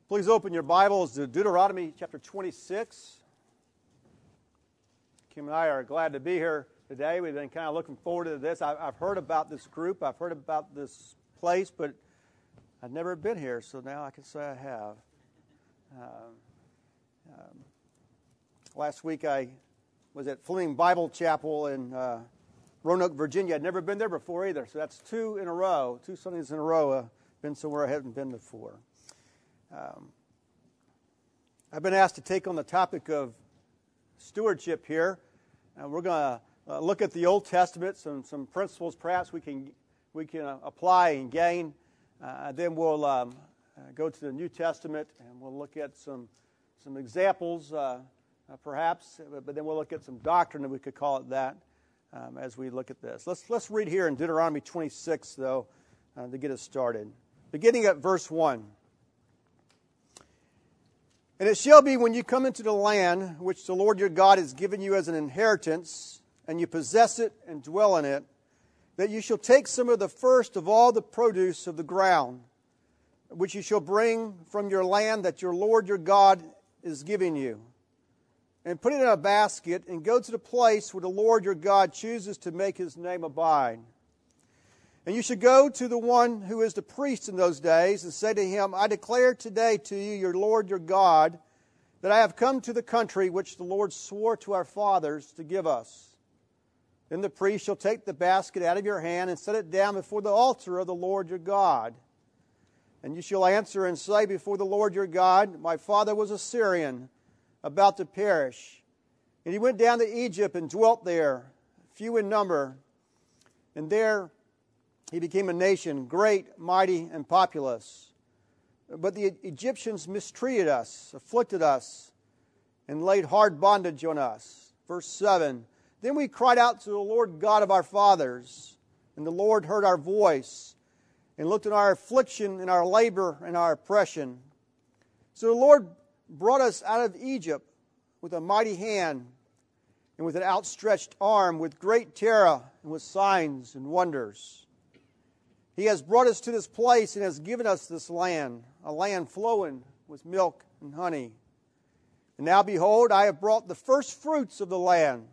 Please open your Bibles to Deuteronomy chapter 26. Kim and I are glad to be here today. We've been kind of looking forward to this. I've heard about this group. I've heard about this place, but I've never been here, so now I can say I have. Last week I was at Fleming Bible Chapel in Roanoke, Virginia. I'd never been there before either, so that's two Sundays in a row. Been somewhere I hadn't been before. I've been asked to take on the topic of stewardship here. We're going to look at the Old Testament, some principles perhaps we can apply and gain. Then we'll go to the New Testament and we'll look at some examples perhaps, but then we'll look at some doctrine, if we could call it that, as we look at this. Let's read here in Deuteronomy 26, though, to get us started. Beginning at verse 1. And it shall be when you come into the land which the Lord your God has given you as an inheritance, and you possess it and dwell in it, that you shall take some of the first of all the produce of the ground, which you shall bring from your land that your Lord your God is giving you, and put it in a basket, and go to the place where the Lord your God chooses to make his name abide. And you should go to the one who is the priest in those days and say to him, I declare today to you, your Lord, your God, that I have come to the country which the Lord swore to our fathers to give us. Then the priest shall take the basket out of your hand and set it down before the altar of the Lord your God. And you shall answer and say before the Lord your God, my father was a Syrian, about to perish. And he went down to Egypt and dwelt there, few in number. And there he became a nation, great, mighty, and populous. But the Egyptians mistreated us, afflicted us, and laid hard bondage on us. Verse 7, Then we cried out to the Lord God of our fathers, and the Lord heard our voice, and looked on our affliction and our labor and our oppression. So the Lord brought us out of Egypt with a mighty hand, and with an outstretched arm, with great terror, and with signs and wonders. He has brought us to this place and has given us this land, a land flowing with milk and honey. And now behold, I have brought the first fruits of the land,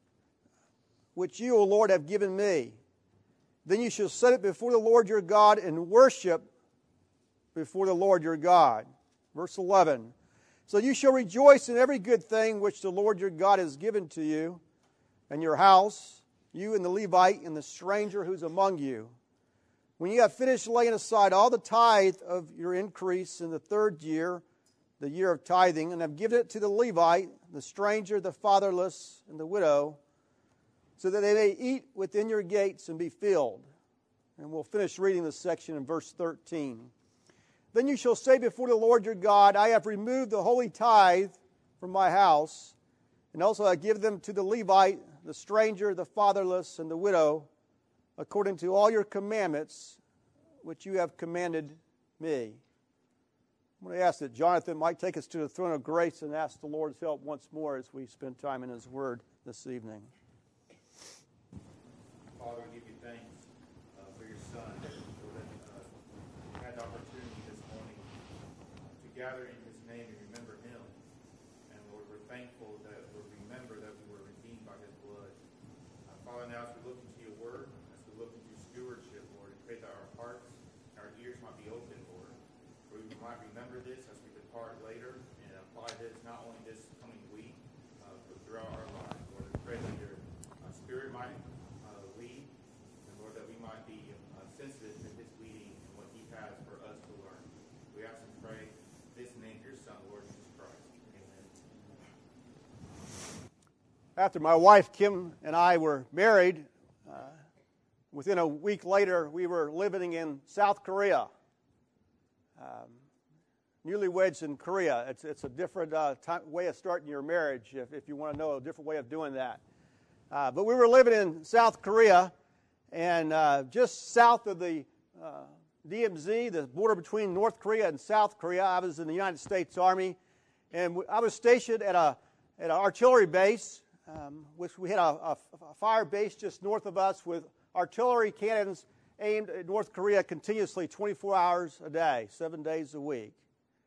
which you, O Lord, have given me. Then you shall set it before the Lord your God and worship before the Lord your God. Verse 11, So you shall rejoice in every good thing which the Lord your God has given to you, and your house, you and the Levite and the stranger who's among you. When you have finished laying aside all the tithe of your increase in the third year, the year of tithing, and have given it to the Levite, the stranger, the fatherless, and the widow, so that they may eat within your gates and be filled. And we'll finish reading this section in verse 13. Then you shall say before the Lord your God, I have removed the holy tithe from my house, and also I give them to the Levite, the stranger, the fatherless, and the widow, according to all your commandments, which you have commanded me. I'm going to ask that Jonathan might take us to the throne of grace and ask the Lord's help once more as we spend time in his word this evening. Father, we give you thanks for your Son, for that we had the opportunity this morning to gather in his name and remember him. And Lord, we're thankful that we remember that we were redeemed by his blood. Father, now as we look into your word, look into stewardship, Lord, and pray that our hearts and our ears might be open, Lord, where we might remember this as we depart later and apply this not only this coming week, but throughout our lives, Lord. I pray that your Spirit might lead, and Lord, that we might be sensitive to his leading and what he has for us to learn. We ask and pray this in the name of your Son, Lord Jesus Christ. Amen. After my wife Kim and I were married, within a week later, we were living in South Korea. Newlyweds in Korea. It's a different way of starting your marriage, if you want to know a different way of doing that. But we were living in South Korea, and just south of the DMZ, the border between North Korea and South Korea, I was in the United States Army, and I was stationed at an artillery base, which we had a fire base just north of us with artillery cannons aimed at North Korea continuously 24 hours a day, 7 days a week.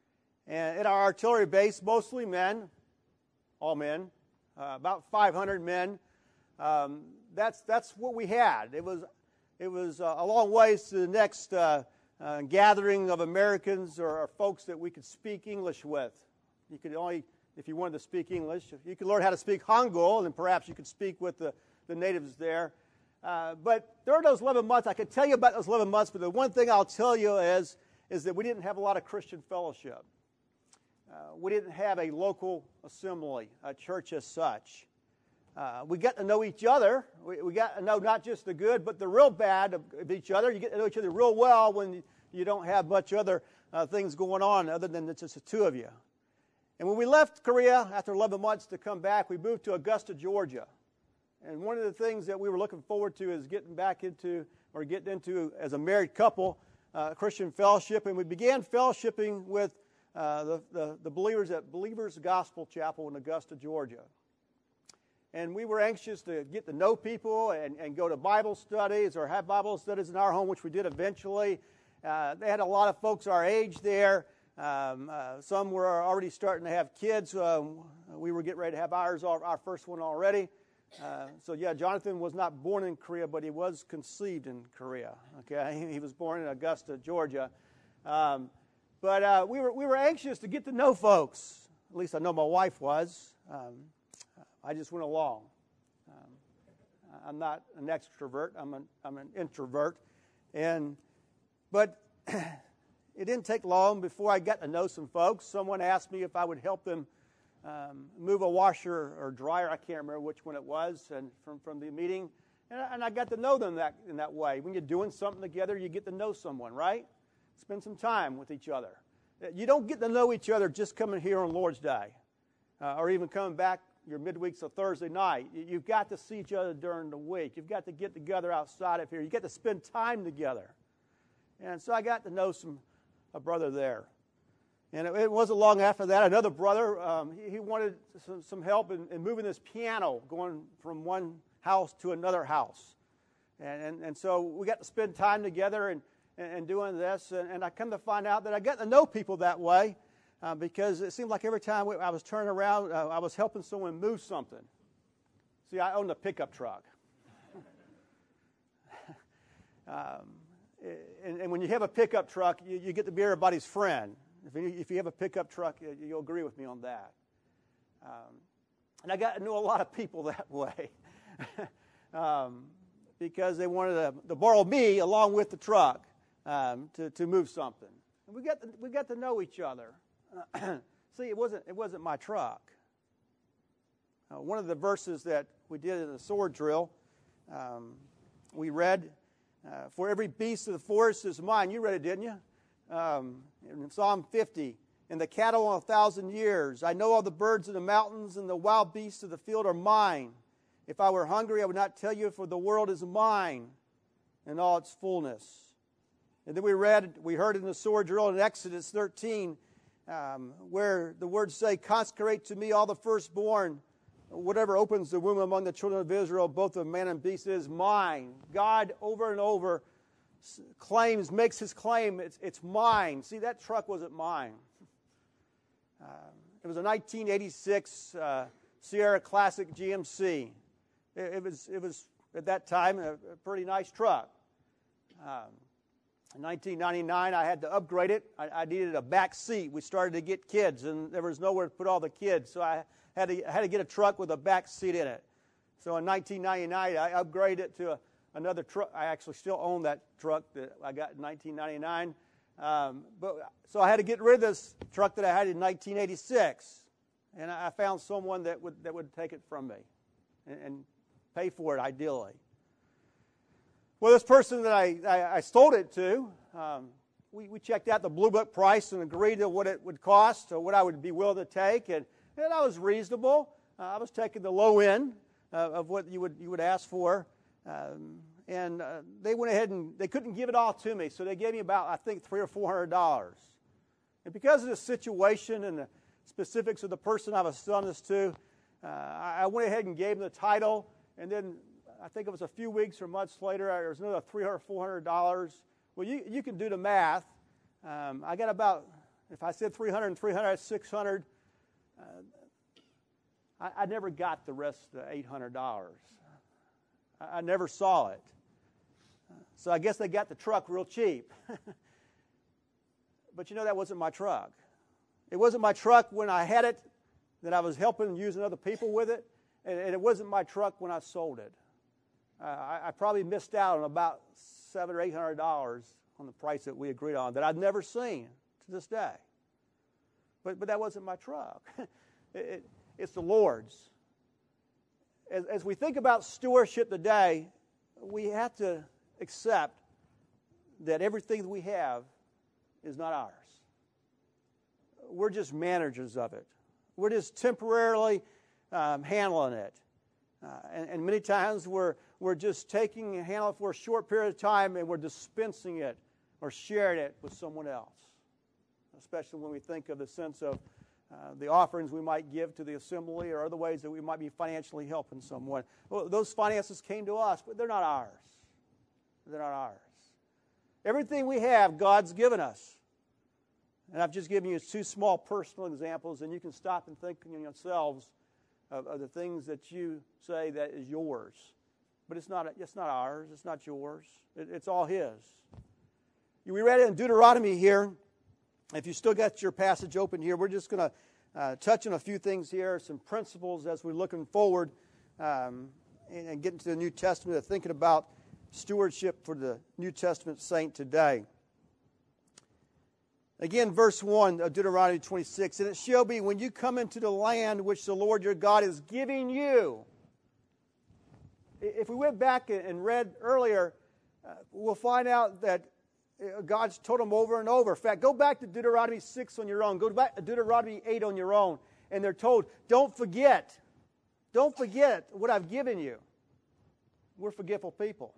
And at our artillery base, mostly men, all men, about 500 men. That's what we had. It was a long ways to the next gathering of Americans or folks that we could speak English with. You could only, if you wanted to speak English, you could learn how to speak Hangul, and perhaps you could speak with the natives there. But during those 11 months, I could tell you about those 11 months, but the one thing I'll tell you is that we didn't have a lot of Christian fellowship. We didn't have a local assembly, a church as such. We got to know each other. We got to know not just the good, but the real bad of each other. You get to know each other real well when you don't have much other things going on other than just the two of you. And when we left Korea after 11 months to come back, we moved to Augusta, Georgia. And one of the things that we were looking forward to is getting into as a married couple, Christian fellowship. And we began fellowshipping with the believers at Believers Gospel Chapel in Augusta, Georgia. And we were anxious to get to know people and go to Bible studies or have Bible studies in our home, which we did eventually. They had a lot of folks our age there. Some were already starting to have kids. We were getting ready to have our first one already. So Jonathan was not born in Korea, but he was conceived in Korea. Okay, he was born in Augusta, Georgia. But we were anxious to get to know folks. At least I know my wife was. I just went along. I'm not an extrovert. I'm an introvert, but it didn't take long before I got to know some folks. Someone asked me if I would help them move a washer or dryer. I can't remember which one it was, and from the meeting, and I got to know them in that way. When you're doing something together, you get to know someone, right? Spend some time with each other. You don't get to know each other just coming here on Lord's Day, or even coming back your midweeks or Thursday night. You've got to see each other during the week. You've got to get together outside of here. You get to spend time together. And so I got to know a brother there. And it wasn't long after that, another brother, he wanted some help in moving this piano, going from one house to another house. And so we got to spend time together and doing this. And I come to find out that I got to know people that way. Because it seemed like every time I was turning around, I was helping someone move something. See, I owned a pickup truck. And when you have a pickup truck, you get to be everybody's friend. If you have a pickup truck, you'll agree with me on that. And I got to know a lot of people that way. Because they wanted to borrow me along with the truck to move something. And we got to know each other. See, it wasn't my truck. One of the verses that we did in the sword drill, we read, "For every beast of the forest is mine." You read it, didn't you? In Psalm 50, "And the cattle on 1,000 years. I know all the birds of the mountains, and the wild beasts of the field are mine. If I were hungry, I would not tell you, for the world is mine, and all its fullness." And then we heard in the sword drill in Exodus 13, where the words say, "Consecrate to me all the firstborn. Whatever opens the womb among the children of Israel, both of man and beast, is mine." God over and over makes his claim, it's mine. See, that truck wasn't mine. It was a 1986 Sierra Classic GMC. It was at that time a pretty nice truck. In 1999, I had to upgrade it. I needed a back seat. We started to get kids, and there was nowhere to put all the kids, so I had to get a truck with a back seat in it. So in 1999, I upgraded it to another truck. I actually still own that truck that I got in 1999. So I had to get rid of this truck that I had in 1986, and I found someone that would take it from me and pay for it, ideally. Well, this person that I sold it to, we checked out the Blue Book price and agreed to what it would cost, or what I would be willing to take, and I was reasonable. I was taking the low end of what you would ask for, and they went ahead and they couldn't give it all to me, so they gave me about, I think, $300 or $400. And because of the situation and the specifics of the person I was selling this to, I went ahead and gave them the title, and then I think it was a few weeks or months later, there was another $300 or $400. Well, you can do the math. I got about If I said 300 and 300, that's 600. I never got the rest of the $800. I never saw it. So I guess they got the truck real cheap. But that wasn't my truck. It wasn't my truck when I had it, that I was helping and using other people with it. And it wasn't my truck when I sold it. I probably missed out on about $700 or $800 on the price that we agreed on that I'd never seen to this day. But that wasn't my truck. It's the Lord's. As we think about stewardship today, we have to accept that everything that we have is not ours. We're just managers of it. We're just temporarily handling it. And many times we're just taking and handling it for a short period of time, and we're dispensing it or sharing it with someone else. Especially when we think of the sense of the offerings we might give to the assembly or other ways that we might be financially helping someone. Well, those finances came to us, but they're not ours. They're not ours. Everything we have, God's given us. And I've just given you two small personal examples, and you can stop and think in yourselves of the things that you say that is yours. But it's not ours. It's not yours. It's all His. We read it in Deuteronomy here. If you still got your passage open here, we're just going to touch on a few things here, some principles as we're looking forward and getting to the New Testament, thinking about stewardship for the New Testament saint today. Again, verse 1 of Deuteronomy 26, and it shall be when you come into the land which the Lord your God is giving you. If we went back and read earlier, we'll find out that God's told them over and over. In fact, go back to Deuteronomy 6 on your own. Go back to Deuteronomy 8 on your own. And they're told, don't forget what I've given you. We're forgetful people.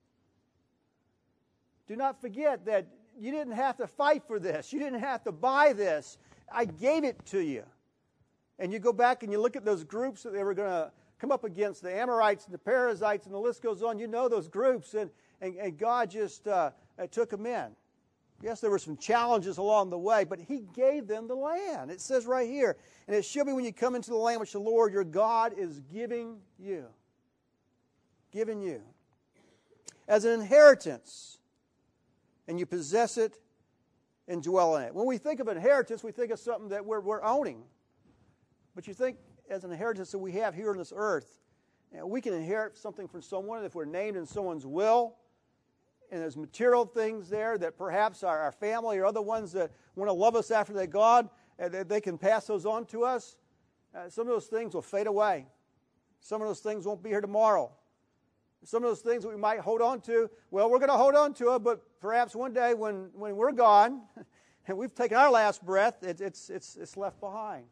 Do not forget that you didn't have to fight for this. You didn't have to buy this. I gave it to you. And you go back and you look at those groups that they were going to come up against, the Amorites and the Perizzites, and the list goes on. You know those groups, and God just took them in. Yes, there were some challenges along the way, but He gave them the land. It says right here, and it shall be when you come into the land which the Lord your God is giving you. Giving you. As an inheritance. And you possess it and dwell in it. When we think of inheritance, we think of something that we're owning. But you think as an inheritance that we have here on this earth, we can inherit something from someone if we're named in someone's will. And there's material things there that perhaps our family or other ones that want to love us after they're gone, they can pass those on to us. Some of those things will fade away. Some of those things won't be here tomorrow. Some of those things that we might hold on to, well, we're going to hold on to it, but perhaps one day when we're gone and we've taken our last breath, it's left behind.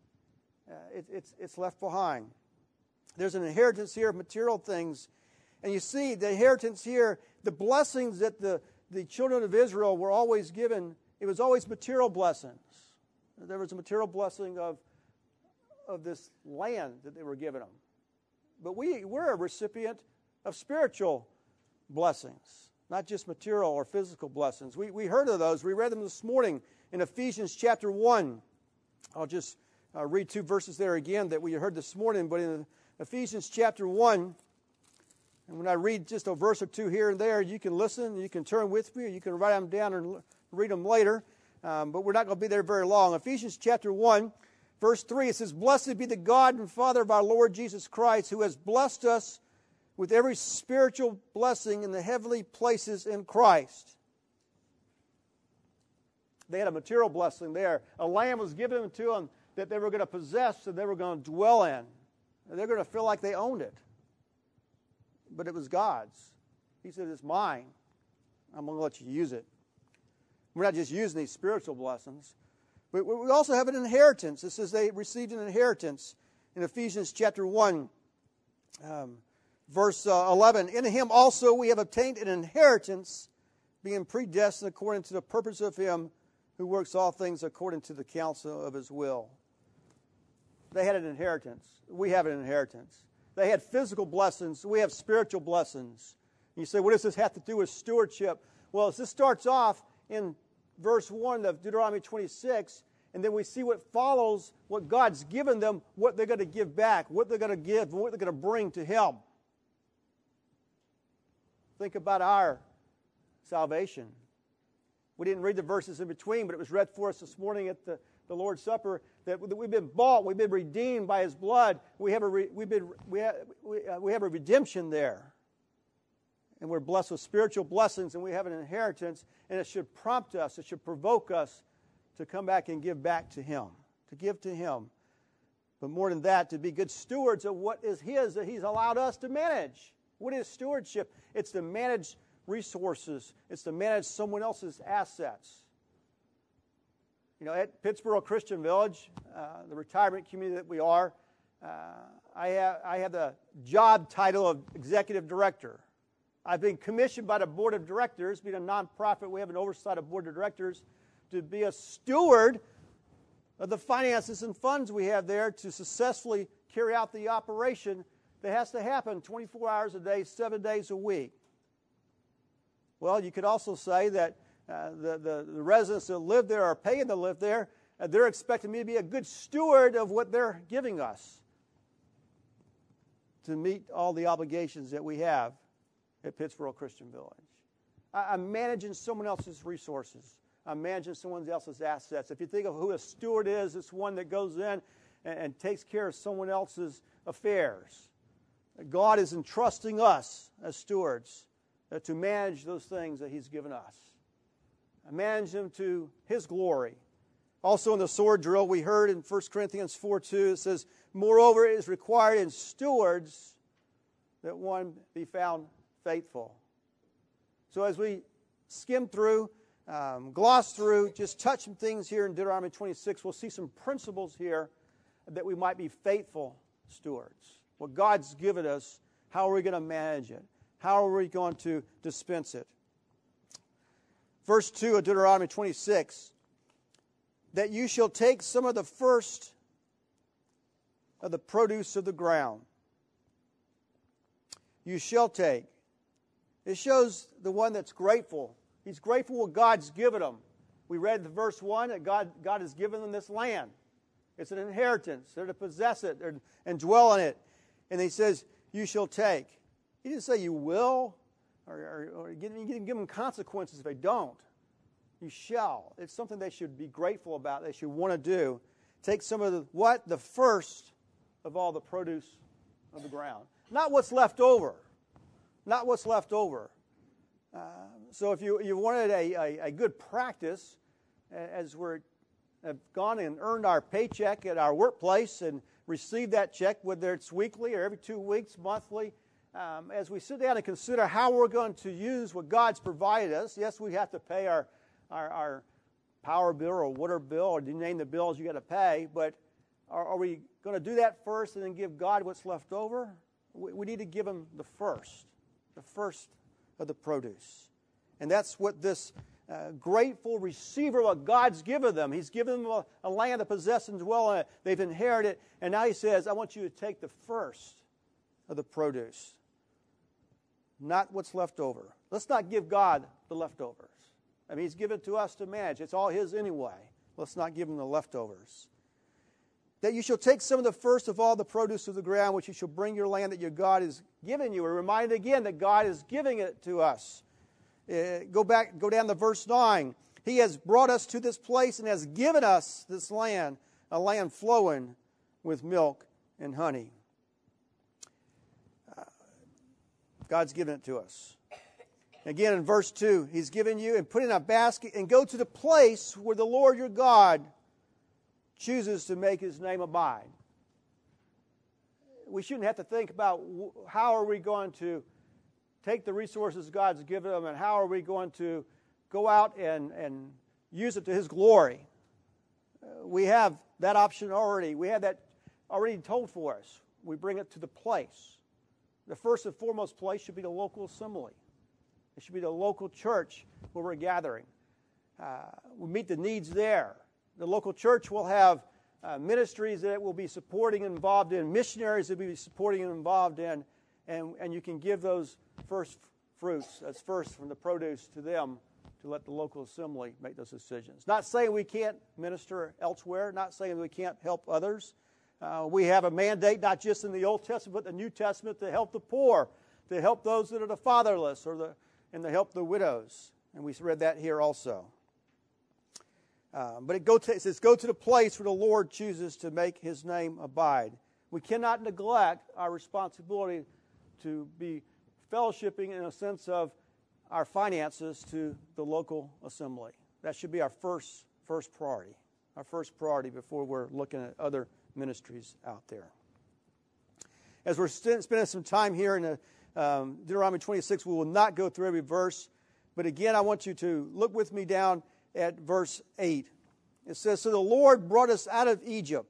It's left behind. There's an inheritance here of material things. And you see the inheritance here, the blessings that the children of Israel were always given, it was always material blessings. There was a material blessing of this land that they were giving them. But we're a recipient of spiritual blessings, not just material or physical blessings. We heard of those. We read them this morning in Ephesians chapter 1. I'll just read two verses there again that we heard this morning. But in Ephesians chapter 1, and when I read just a verse or two here and there, you can listen, you can turn with me, or you can write them down and read them later. But we're not going to be there very long. Ephesians chapter 1, verse 3, it says, Blessed be the God and Father of our Lord Jesus Christ, who has blessed us with every spiritual blessing in the heavenly places in Christ. They had a material blessing there. A land was given to them that they were going to possess and they were going to dwell in. And they're going to feel like they owned it. But it was God's. He said, it's mine. I'm going to let you use it. We're not just using these spiritual blessings. But we also have an inheritance. It says they received an inheritance in Ephesians chapter 1. Verse 11, in Him also we have obtained an inheritance, being predestined according to the purpose of Him who works all things according to the counsel of His will. They had an inheritance. We have an inheritance. They had physical blessings. We have spiritual blessings. You say, what does this have to do with stewardship? Well, as this starts off in verse 1 of Deuteronomy 26, and then we see what follows, what God's given them, what they're going to give back, what they're going to give, and what they're going to bring to Him. Think about our salvation. We didn't read the verses in between, but it was read for us this morning at the Lord's Supper that we've been bought, we've been redeemed by His blood. We have a redemption there. And we're blessed with spiritual blessings, and we have an inheritance, and it should prompt us, it should provoke us to come back and give back to Him, to give to Him. But more than that, to be good stewards of what is His that He's allowed us to manage. What is stewardship? It's to manage resources. It's to manage someone else's assets. You know, at Pittsboro Christian Village, the retirement community that we are, I have the job title of executive director. I've been commissioned by the board of directors. Being a nonprofit, we have an oversight of board of directors to be a steward of the finances and funds we have there to successfully carry out the operation that has to happen 24 hours a day, 7 days a week. Well, you could also say that the residents that live there are paying to live there. They're expecting me to be a good steward of what they're giving us to meet all the obligations that we have at Pittsboro Christian Village. I'm managing someone else's resources. I'm managing someone else's assets. If you think of who a steward is, it's one that goes in and takes care of someone else's affairs. God is entrusting us as stewards to manage those things that He's given us. Manage them to His glory. Also in the sword drill, we heard in 1 Corinthians 4:2, it says, moreover, it is required in stewards that one be found faithful. So as we skim through, gloss through, just touch some things here in Deuteronomy 26, we'll see some principles here that we might be faithful stewards. What God's given us, how are we going to manage it? How are we going to dispense it? Verse 2 of Deuteronomy 26, that you shall take some of the first of the produce of the ground. You shall take. It shows the one that's grateful. He's grateful what God's given him. We read the verse 1 that God has given them this land. It's an inheritance. They're to possess it and dwell in it. And He says, you shall take. He didn't say you will or give them consequences if they don't. You shall. It's something they should be grateful about. They should want to do. Take some of the what? The first of all the produce of the ground. Not what's left over. Not what's left over. So if you wanted a good practice, as we have gone and earned our paycheck at our workplace and received that check, whether it's weekly or every 2 weeks, monthly, as we sit down and consider how we're going to use what God's provided us, yes, we have to pay our power bill or water bill, or you name the bills you got to pay, but are we going to do that first and then give God what's left over? We need to give Him the first of the produce. And that's what this grateful receiver of what God's given them. He's given them a land to possess and dwell in it. They've inherited it. And now He says, I want you to take the first of the produce, not what's left over. Let's not give God the leftovers. I mean, He's given it to us to manage. It's all His anyway. Let's not give Him the leftovers. That you shall take some of the first of all the produce of the ground, which you shall bring your land that your God has given you. We're reminded again that God is giving it to us. Go down to verse 9. He has brought us to this place and has given us this land, a land flowing with milk and honey. God's given it to us. Again, in verse 2, He's given you and put in a basket and go to the place where the Lord your God chooses to make His name abide. We shouldn't have to think about how are we going to take the resources God's given them and how are we going to go out and use it to His glory. We have that option already. We have that already told for us. We bring it to the place. The first and foremost place should be the local assembly. It should be the local church where we're gathering. We meet the needs there. The local church will have ministries that it will be supporting and involved in, missionaries that will be supporting and involved in, and you can give those first fruits, that's first from the produce to them to let the local assembly make those decisions. Not saying we can't minister elsewhere, not saying we can't help others. We have a mandate not just in the Old Testament but the New Testament to help the poor, to help those that are the fatherless, and to help the widows. And we read that here also. But it says, go to the place where the Lord chooses to make his name abide. We cannot neglect our responsibility to be fellowshipping in a sense of our finances to the local assembly. That should be our first priority. Our first priority before we're looking at other ministries out there. As we're spending some time here in Deuteronomy 26, we will not go through every verse. But again, I want you to look with me down at verse 8. It says, so the Lord brought us out of Egypt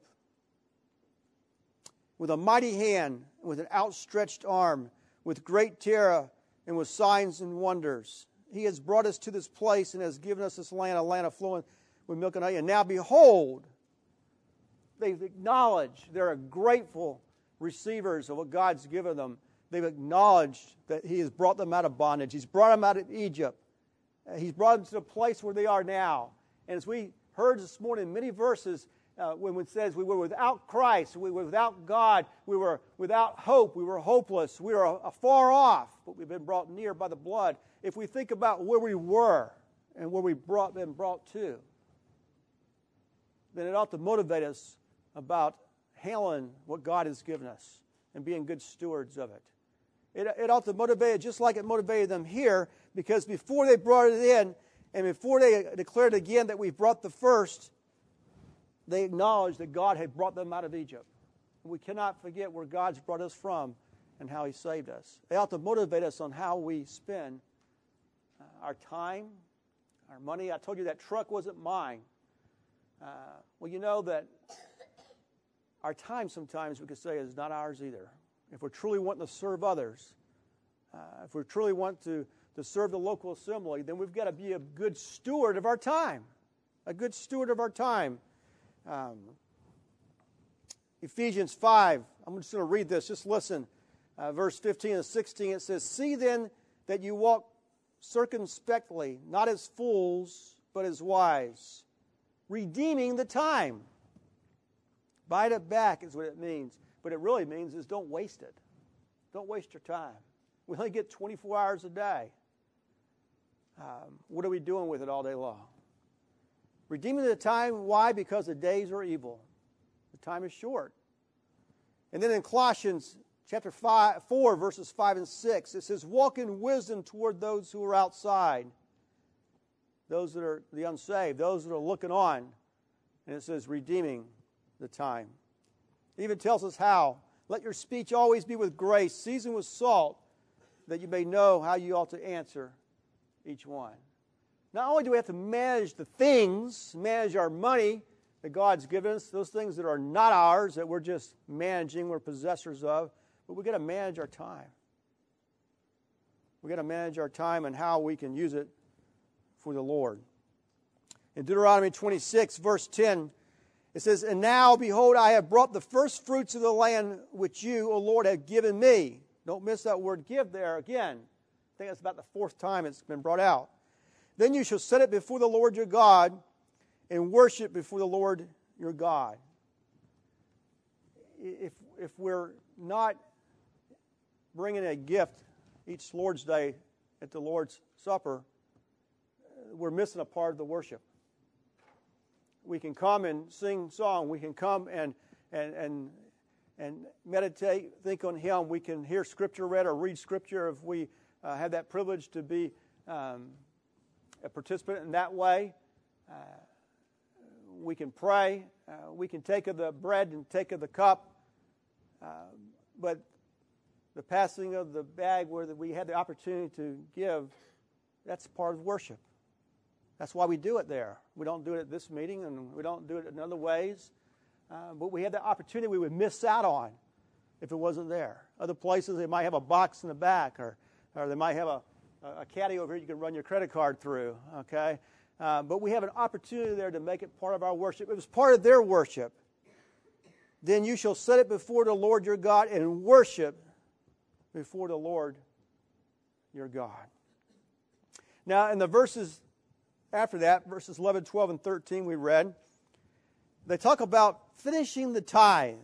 with a mighty hand, with an outstretched arm, with great terror, and with signs and wonders. He has brought us to this place and has given us this land, a land of flowing with milk and honey. And now behold, they've acknowledged, they're grateful receivers of what God's given them. They've acknowledged that he has brought them out of bondage. He's brought them out of Egypt. He's brought them to the place where they are now. And as we heard this morning, many verses, when it says we were without Christ, we were without God, we were without hope, we were hopeless, we were afar off, but we've been brought near by the blood. If we think about where we were and where we've been brought to, then it ought to motivate us about handling what God has given us and being good stewards of it. It ought to motivate it just like it motivated them here, because before they brought it in and before they declared again that we've brought the first, they acknowledged that God had brought them out of Egypt. We cannot forget where God's brought us from and how he saved us. It ought to motivate us on how we spend our time, our money. I told you that truck wasn't mine. Well, you know that our time sometimes we could say is not ours either. If we're truly wanting to serve others, if we truly want to serve the local assembly, then we've got to be a good steward of our time. A good steward of our time. Ephesians 5, I'm just going to read this. Just listen. Verse 15 and 16, it says, see then that you walk circumspectly, not as fools, but as wise, redeeming the time. Bite it back is what it means. What it really means is don't waste it. Don't waste your time. We only get 24 hours a day. What are we doing with it all day long? Redeeming the time. Why? Because the days are evil. The time is short. And then in Colossians chapter 4, verses 5 and 6, it says, walk in wisdom toward those who are outside, those that are the unsaved, those that are looking on. And it says, redeeming the time. It even tells us how. Let your speech always be with grace, seasoned with salt, that you may know how you ought to answer each one. Not only do we have to manage the things, manage our money that God's given us, those things that are not ours, that we're just managing, we're possessors of, but we've got to manage our time. We've got to manage our time and how we can use it for the Lord. In Deuteronomy 26, verse 10, it says, and now, behold, I have brought the first fruits of the land which you, O Lord, have given me. Don't miss that word give there again. I think that's about the fourth time it's been brought out. Then you shall set it before the Lord your God and worship before the Lord your God. If we're not bringing a gift each Lord's Day at the Lord's Supper, we're missing a part of the worship. We can come and sing song. We can come and meditate, think on Him. We can hear Scripture read or read Scripture if we have that privilege to be a participant in that way. We can pray. We can take of the bread and take of the cup. But the passing of the bag where we had the opportunity to give, that's part of worship. That's why we do it there. We don't do it at this meeting, and we don't do it in other ways. But we had the opportunity we would miss out on if it wasn't there. Other places, they might have a box in the back, or they might have a caddy over here you can run your credit card through, okay? But we have an opportunity there to make it part of our worship. It was part of their worship. Then you shall set it before the Lord your God and worship before the Lord your God. Now, in the verses after that, verses 11, 12, and 13 we read, they talk about finishing the tithe.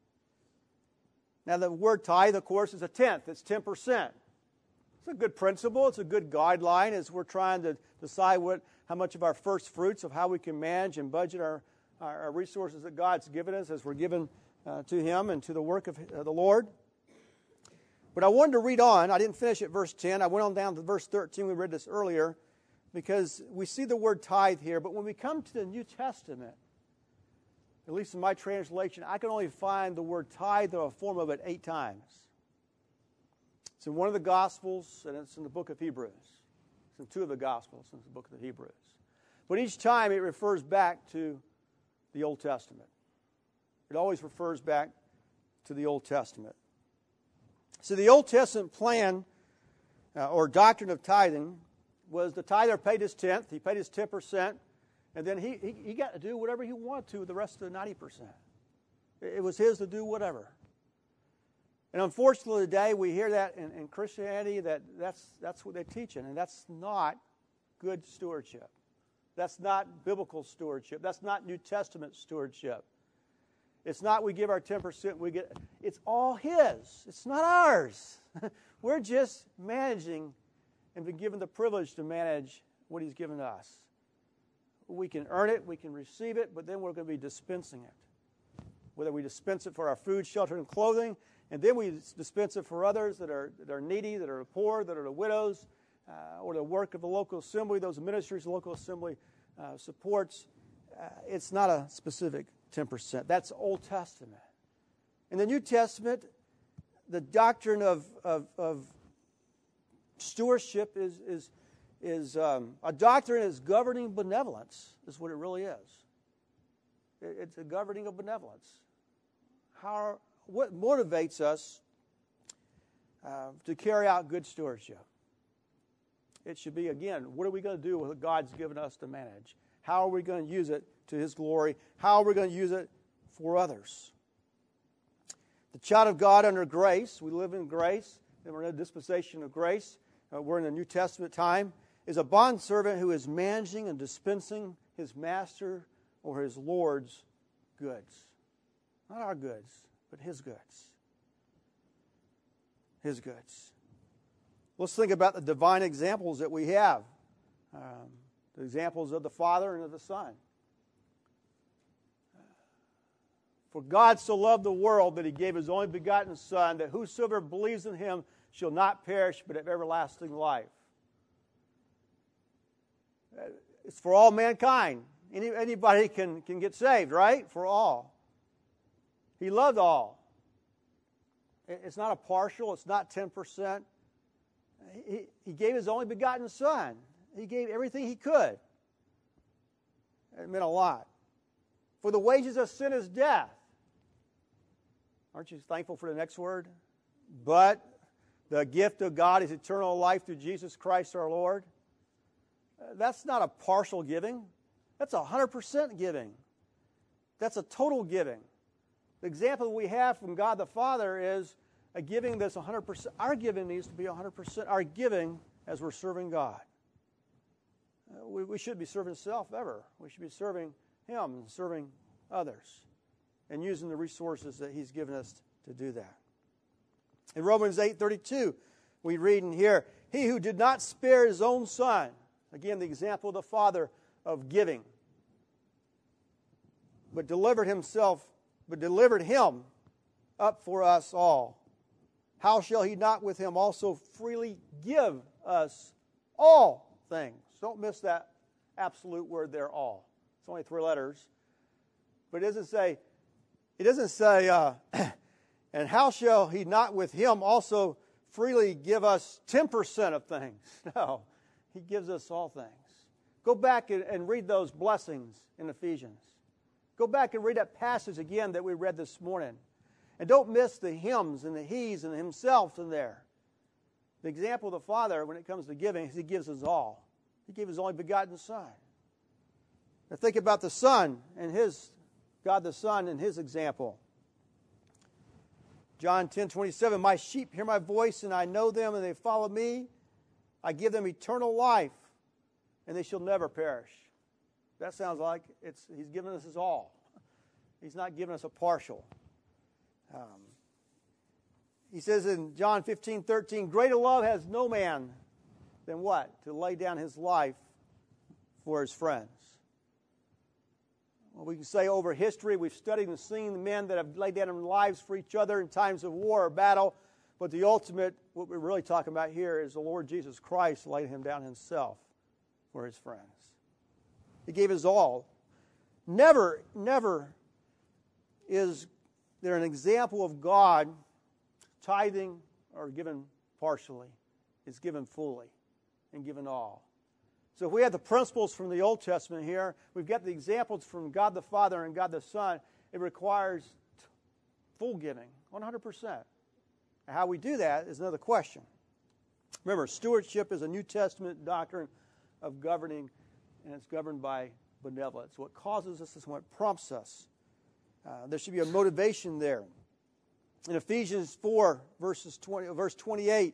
Now, the word tithe, of course, is a tenth. It's 10%. It's a good principle. It's a good guideline as we're trying to decide how much of our first fruits of how we can manage and budget our resources that God's given us as we're given to Him and to the work of the Lord. But I wanted to read on. I didn't finish at verse 10. I went on down to verse 13. We read this earlier because we see the word tithe here. But when we come to the New Testament, at least in my translation, I can only find the word tithe or a form of it 8 times. It's in one of the Gospels, and it's in the book of Hebrews. It's in 2 of the Gospels, in the book of the Hebrews. But each time it refers back to the Old Testament. It always refers back to the Old Testament. So the Old Testament plan or doctrine of tithing was the tither paid his tenth, he paid his 10%, and then he got to do whatever he wanted to with the rest of the 90%. It was his to do whatever. And unfortunately today we hear that in Christianity that's what they're teaching, and that's not good stewardship. That's not biblical stewardship. That's not New Testament stewardship. It's not we give our 10%, it's all His. It's not ours. We're just managing and been given the privilege to manage what He's given us. We can earn it, we can receive it, but then we're going to be dispensing it. Whether we dispense it for our food, shelter, and clothing, and then we dispense it for others that are needy, that are poor, that are the widows, or the work of the local assembly, those ministries the local assembly supports. It's not a specific 10%. That's Old Testament. In the New Testament, the doctrine of stewardship is a doctrine is governing benevolence, is what it really is. It's a governing of benevolence. What motivates us to carry out good stewardship? It should be, again, what are we going to do with what God's given us to manage? How are we going to use it to His glory? How are we going to use it for others? The child of God under grace, we live in grace, and we're in a dispensation of grace. We're in the New Testament time, is a bondservant who is managing and dispensing his master or his Lord's goods. Not our goods, but His goods. His goods. Let's think about the divine examples that we have. The examples of the Father and of the Son. For God so loved the world that He gave His only begotten Son, that whosoever believes in Him shall not perish but have everlasting life. It's for all mankind. Anybody can get saved, right? For all. He loved all. It's not a partial. It's not 10%. He gave His only begotten Son. He gave everything He could. It meant a lot. For the wages of sin is death. Aren't you thankful for the next word? But the gift of God is eternal life through Jesus Christ our Lord. That's not a partial giving. That's 100% giving. That's a total giving. The example we have from God the Father is a giving that's 100%. Our giving needs to be 100%. Our giving as we're serving God. We shouldn't be serving self ever. We should be serving Him and serving others and using the resources that He's given us to do that. In Romans 8:32, we read in here, He who did not spare His own Son, again the example of the Father of giving, but delivered Him up for us all. How shall He not with Him also freely give us all things? Don't miss that absolute word there, all. It's only 3 letters. But it doesn't say, and how shall He not with Him also freely give us 10% of things? No, He gives us all things. Go back and read those blessings in Ephesians. Go back and read that passage again that we read this morning. And don't miss the hymns and the he's and the himself in there. The example of the Father when it comes to giving is He gives us all. He gave His only begotten Son. Now think about the Son and God the Son and His example. John 10:27, My sheep hear my voice, and I know them, and they follow me. I give them eternal life, and they shall never perish. That sounds like He's given us His all. He's not giving us a partial. He says in John 15:13, greater love has no man than what? To lay down his life for his friends. Well, we can say over history, we've studied and seen the men that have laid down their lives for each other in times of war or battle, but the ultimate, what we're really talking about here, is the Lord Jesus Christ laid Him down Himself for His friends. He gave His all. Never is there an example of God tithing or given partially. It's given fully and given all. So if we have the principles from the Old Testament here, we've got the examples from God the Father and God the Son. It requires full giving, 100%. How we do that is another question. Remember, stewardship is a New Testament doctrine of governing, and it's governed by benevolence. What causes us is what prompts us. There should be a motivation there. In Ephesians 4, verse 28,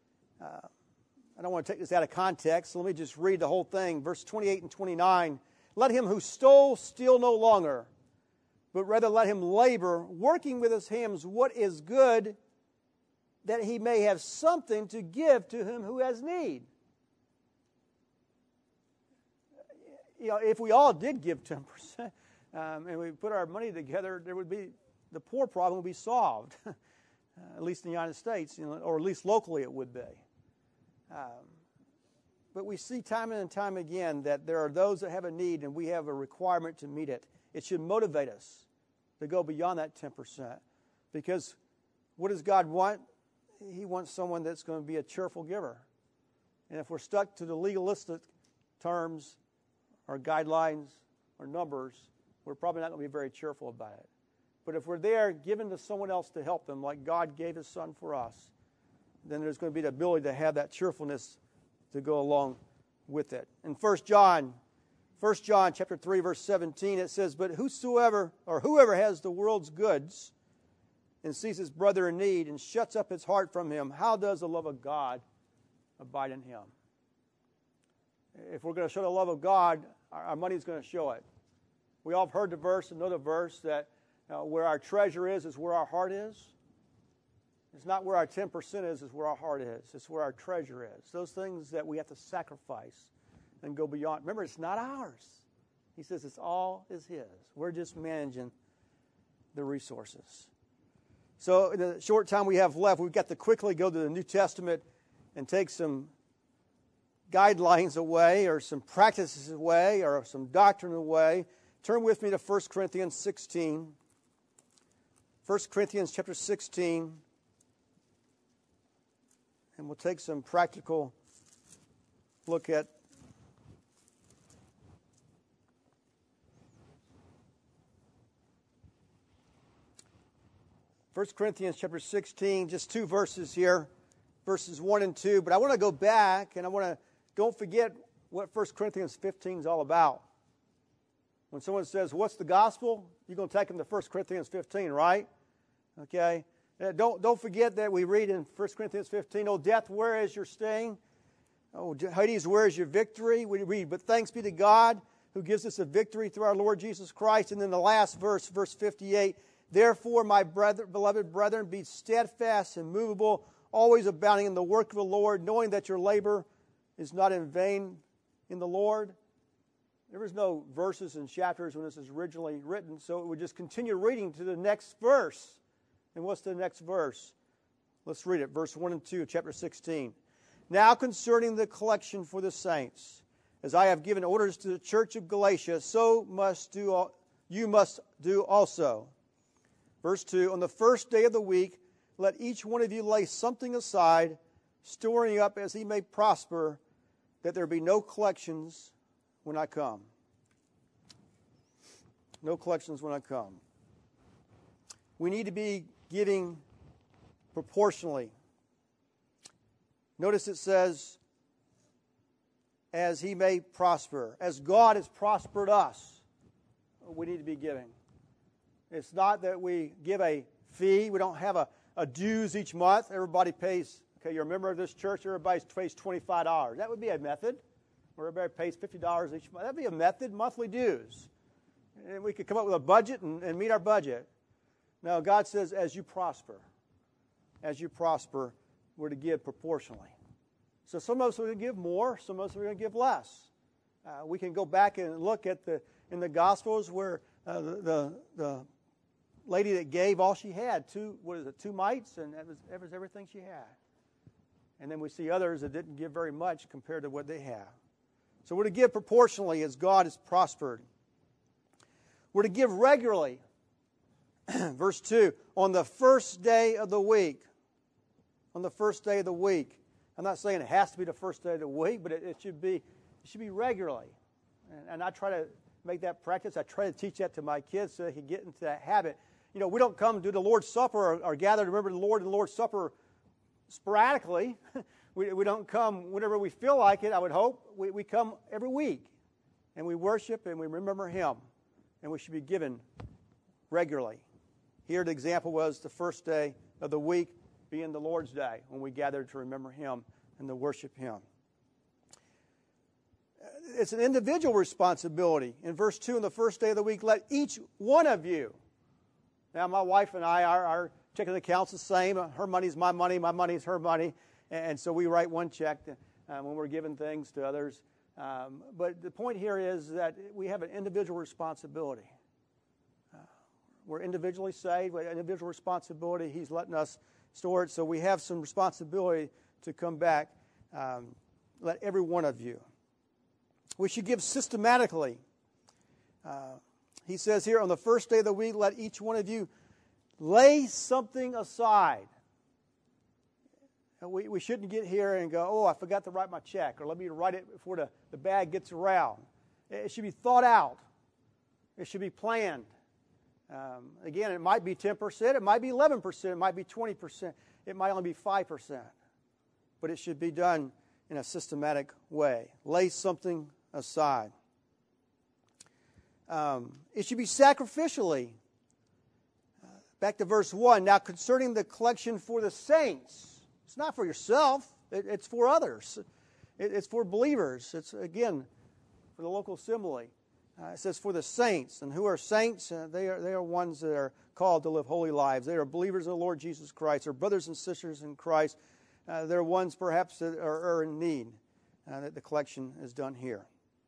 I don't want to take this out of context, so let me just read the whole thing. Verse 28 and 29. Let him who stole steal no longer, but rather let him labor, working with his hands what is good, that he may have something to give to him who has need. You know, if we all did give 10%, and we put our money together, the poor problem would be solved, at least in the United States, or at least locally it would be. But we see time and time again that there are those that have a need and we have a requirement to meet it. It should motivate us to go beyond that 10%. Because what does God want? He wants someone that's going to be a cheerful giver. And if we're stuck to the legalistic terms or guidelines or numbers, we're probably not going to be very cheerful about it. But if we're there giving to someone else to help them, like God gave His Son for us, then there's going to be the ability to have that cheerfulness to go along with it. In 1 John chapter 3, verse 17, it says, but whoever has the world's goods and sees his brother in need and shuts up his heart from him, how does the love of God abide in him? If we're going to show the love of God, our money is going to show it. We all have heard the verse and know the verse that where our treasure is where our heart is. It's not where our 10% is, it's where our heart is. It's where our treasure is. Those things that we have to sacrifice and go beyond. Remember, it's not ours. He says it's all is His. We're just managing the resources. So in the short time we have left, we've got to quickly go to the New Testament and take some guidelines away or some practices away or some doctrine away. Turn with me to 1 Corinthians 16. 1 Corinthians chapter 16. And we'll take some practical look at 1 Corinthians chapter 16, just two verses here, verses 1 and 2. But I want to go back, and don't forget what 1 Corinthians 15 is all about. When someone says, what's the gospel? You're going to take them to 1 Corinthians 15, right? Okay. Don't forget that we read in 1 Corinthians 15, O death, where is your sting? Oh, Hades, where is your victory? We read, but thanks be to God who gives us a victory through our Lord Jesus Christ. And then the last verse, verse 58, therefore, my beloved brethren, be steadfast and immovable, always abounding in the work of the Lord, knowing that your labor is not in vain in the Lord. There was no verses and chapters when this was originally written, so it would just continue reading to the next verse. And what's the next verse? Let's read it. Verse 1 and 2 of chapter 16. Now concerning the collection for the saints, as I have given orders to the church of Galatia, so you must do also. Verse 2, on the first day of the week, let each one of you lay something aside, storing up as he may prosper, that there be no collections when I come. No collections when I come. We need to be giving proportionally. Notice it says, as he may prosper. As God has prospered us, we need to be giving. It's not that we give a fee. We don't have a dues each month. Everybody pays, okay, you're a member of this church, everybody pays $25. That would be a method. where everybody pays $50 each month. That'd be a method, monthly dues. And we could come up with a budget and meet our budget. No, God says, as you prosper, we're to give proportionally. So some of us are going to give more, some of us are going to give less. We can go back and look at in the Gospels where the lady that gave all she had, 2 mites, and that was everything she had. And then we see others that didn't give very much compared to what they have. So we're to give proportionally as God has prospered. We're to give regularly. Verse 2, on the first day of the week. On the first day of the week. I'm not saying it has to be the first day of the week, but it should be regularly. And I try to make that practice. I try to teach that to my kids so they can get into that habit. You know, we don't come to the Lord's Supper or gather to remember the Lord and the Lord's Supper sporadically. We don't come whenever we feel like it, I would hope. We come every week. And we worship and we remember Him. And we should be given regularly. Here the example was the first day of the week being the Lord's Day, when we gather to remember Him and to worship Him. It's an individual responsibility. In verse 2, on the first day of the week, let each one of you. Now, my wife and I, our checking account's the same. Her money's my money's her money. And so we write one check when we're giving things to others. But the point here is that we have an individual responsibility. We're individually saved. We have individual responsibility. He's letting us store it. So we have some responsibility to come back. Let every one of you. We should give systematically. He says here, on the first day of the week, let each one of you lay something aside. We shouldn't get here and go, oh, I forgot to write my check, or let me write it before the bag gets around. It should be thought out. It should be planned. Again, it might be 10%, it might be 11%, it might be 20%, it might only be 5%. But it should be done in a systematic way. Lay something aside. It should be sacrificially. Back to verse 1. Now concerning the collection for the saints, it's not for yourself, it's for others. It's for believers. It's, again, for the local assembly. It says for the saints. And who are saints? They are ones that are called to live holy lives. They are believers in the Lord Jesus Christ. They're brothers and sisters in Christ. They're ones perhaps that are in need that the collection is done here.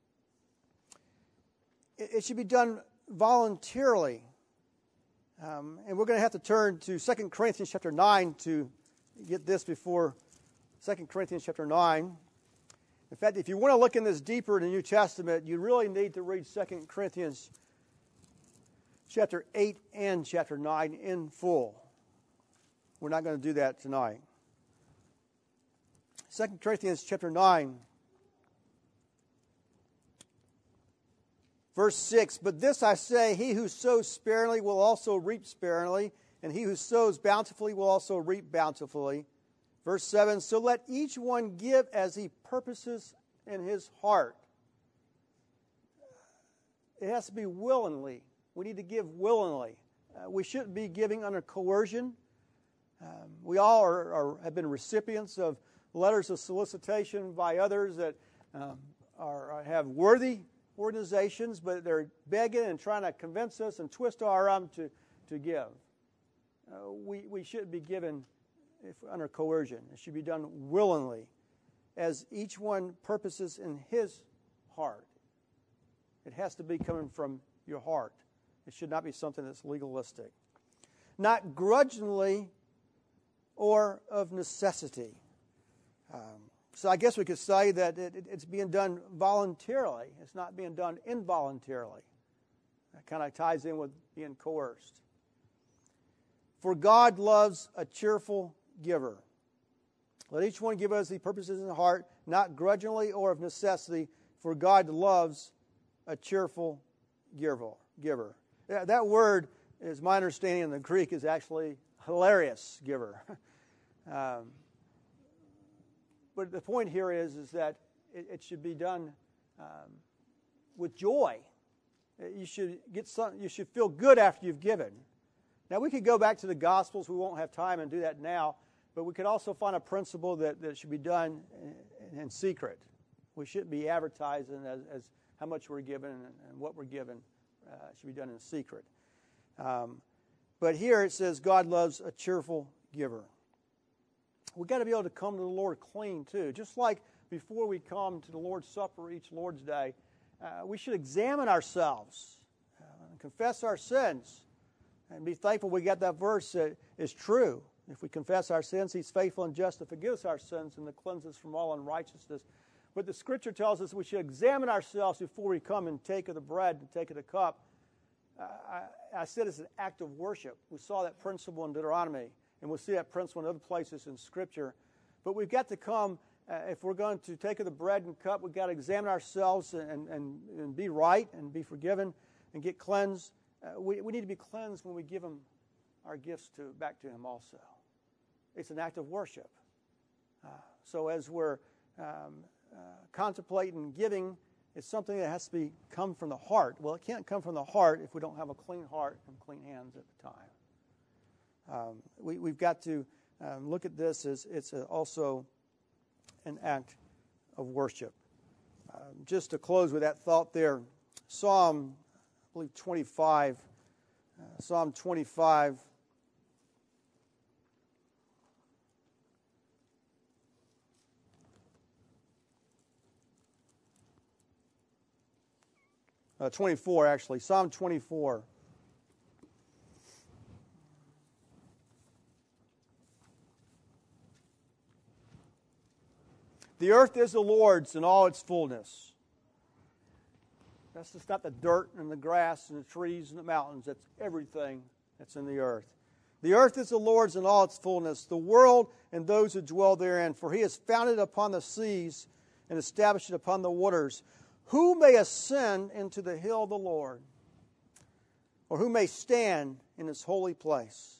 It should be done voluntarily. And we're going to have to turn to 2 Corinthians chapter 9 to get this before 2 Corinthians chapter 9. In fact, if you want to look in this deeper in the New Testament, you really need to read 2 Corinthians chapter 8 and chapter 9 in full. We're not going to do that tonight. 2 Corinthians chapter 9, verse 6, but this I say, he who sows sparingly will also reap sparingly, and he who sows bountifully will also reap bountifully. Verse 7, so let each one give as he purposes in his heart. It has to be willingly. We need to give willingly. We shouldn't be giving under coercion. We all have been recipients of letters of solicitation by others that have worthy organizations, but they're begging and trying to convince us and twist our arm to give. We shouldn't be given under coercion. It should be done willingly, as each one purposes in his heart. It has to be coming from your heart. It should not be something that's legalistic. Not grudgingly or of necessity. So I guess we could say that it's being done voluntarily. It's not being done involuntarily. That kind of ties in with being coerced. For God loves a cheerful giver. Let each one give as he purposes in the heart, not grudgingly or of necessity, for God loves a cheerful giver. That word, is my understanding in the Greek, is actually hilarious giver. But the point here is that it should be done with joy. You should feel good after you've given. Now, we could go back to the Gospels. We won't have time and do that now. But we could also find a principle that should be done in secret. We shouldn't be advertising as how much we're given and what we're given. It should be done in secret. But here it says God loves a cheerful giver. We've got to be able to come to the Lord clean too. Just like before we come to the Lord's Supper each Lord's Day, we should examine ourselves and confess our sins and be thankful we got that verse that is true. If we confess our sins, He's faithful and just to forgive us our sins and to cleanse us from all unrighteousness. But the Scripture tells us we should examine ourselves before we come and take of the bread and take of the cup. I said it's an act of worship. We saw that principle in Deuteronomy, and we'll see that principle in other places in Scripture. But we've got to come, if we're going to take of the bread and cup, we've got to examine ourselves and be right and be forgiven and get cleansed. We need to be cleansed when we give Him our gifts back to Him also. It's an act of worship. So as we're contemplating giving, it's something that has to come from the heart. Well, it can't come from the heart if we don't have a clean heart and clean hands at the time. We've got to look at this as it's also an act of worship. Just to close with that thought there, Psalm, I believe 25, Psalm 25, Psalm 24. The earth is the Lord's in all its fullness. That's just not the dirt and the grass and the trees and the mountains. That's everything that's in the earth. The earth is the Lord's in all its fullness, the world and those who dwell therein. For He has founded it upon the seas and established it upon the waters. Who may ascend into the hill of the Lord? Or who may stand in His holy place?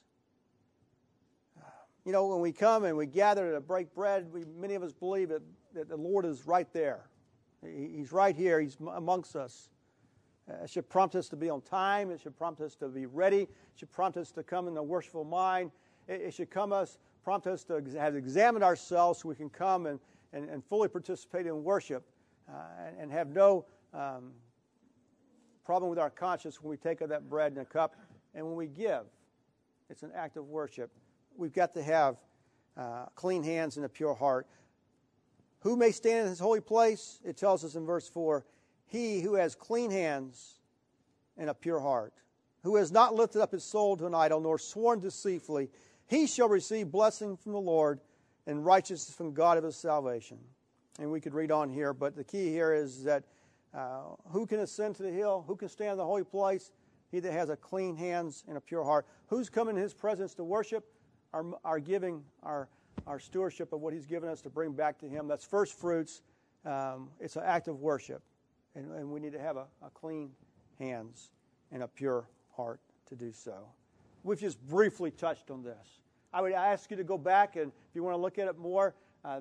You know, when we come and we gather to break bread, many of us believe that the Lord is right there. He's right here. He's amongst us. It should prompt us to be on time. It should prompt us to be ready. It should prompt us to come in a worshipful mind. It should prompt us to have examined ourselves so we can come and fully participate in worship and have no problem with our conscience when we take of that bread and a cup and when we give. It's an act of worship. We've got to have clean hands and a pure heart. Who may stand in His holy place? It tells us in verse 4, he who has clean hands and a pure heart, who has not lifted up his soul to an idol, nor sworn deceitfully, he shall receive blessing from the Lord and righteousness from God of his salvation. And we could read on here, but the key here is that who can ascend to the hill? Who can stand in the holy place? He that has a clean hands and a pure heart. Who's coming in His presence to worship? Our giving, our stewardship of what He's given us to bring back to Him. That's first fruits. It's an act of worship. And we need to have a clean hands and a pure heart to do so. We've just briefly touched on this. I would ask you to go back, and if you want to look at it more,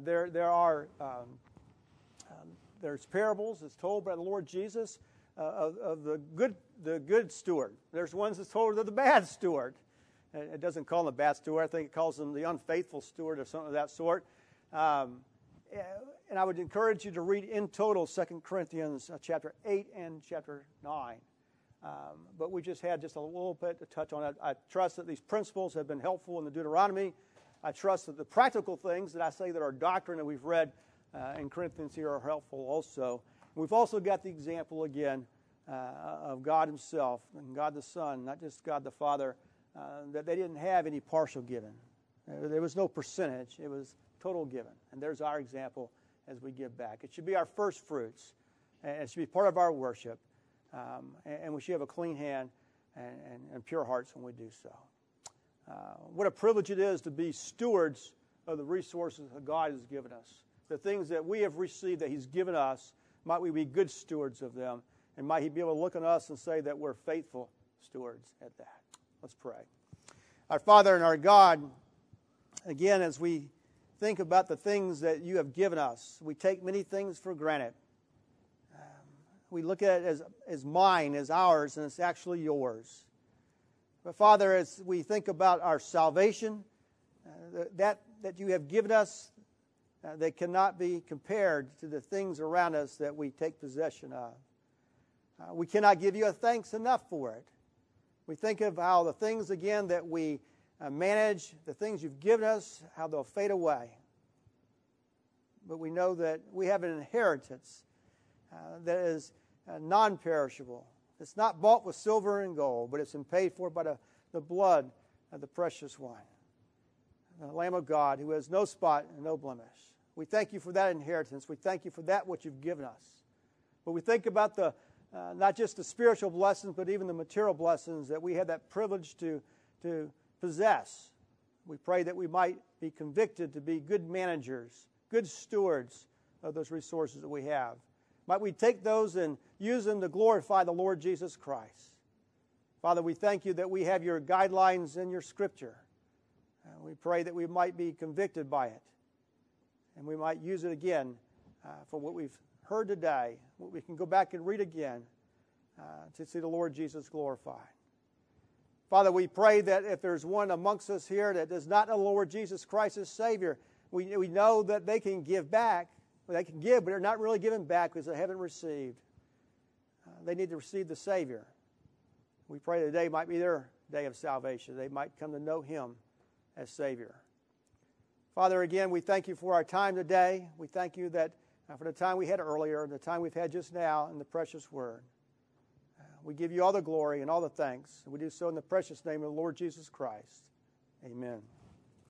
there's parables that's told by the Lord Jesus of the good steward. There's ones that's told of the bad steward. It doesn't call him the bad steward. I think it calls him the unfaithful steward or something of that sort. And I would encourage you to read in total 2 Corinthians chapter 8 and chapter 9. But we just had just a little bit to touch on it. I trust that these principles have been helpful in the Deuteronomy. I trust that the practical things that I say that are doctrine that we've read in Corinthians here are helpful also. We've also got the example again of God Himself and God the Son, not just God the Father, that they didn't have any partial giving. There was no percentage. It was total giving. And there's our example as we give back. It should be our first fruits. And it should be part of our worship. And we should have a clean hand and pure hearts when we do so. What a privilege it is to be stewards of the resources that God has given us. The things that we have received that He's given us, might we be good stewards of them. And might He be able to look on us and say that we're faithful stewards at that. Let's pray. Our Father and our God, again, as we think about the things that You have given us, we take many things for granted. We look at it as mine, as ours, and it's actually Yours. But Father, as we think about our salvation, that You have given us they cannot be compared to the things around us that we take possession of. We cannot give you a thanks enough for it. We think of how the things, again, that we manage, the things you've given us, how they'll fade away. But we know that we have an inheritance that is non-perishable. It's not bought with silver and gold, but it's been paid for by the blood of the precious one, the Lamb of God, who has no spot and no blemish. We thank you for that inheritance. We thank you for that which you've given us. But we think about the not just the spiritual blessings, but even the material blessings that we have that privilege to possess. We pray that we might be convicted to be good managers, good stewards of those resources that we have. Might we take those and use them to glorify the Lord Jesus Christ. Father, we thank you that we have your guidelines in your Scripture. We pray that we might be convicted by it, and we might use it again for what we've heard today, what we can go back and read again to see the Lord Jesus glorified. Father, we pray that if there's one amongst us here that does not know the Lord Jesus Christ as Savior, we know that they can give back. They can give, but they're not really giving back because they haven't received. They need to receive the Savior. We pray today might be their day of salvation. They might come to know Him as Savior. Father, again, we thank you for our time today. We thank you that for the time we had earlier and the time we've had just now in the precious Word. We give you all the glory and all the thanks. We do so in the precious name of the Lord Jesus Christ. Amen.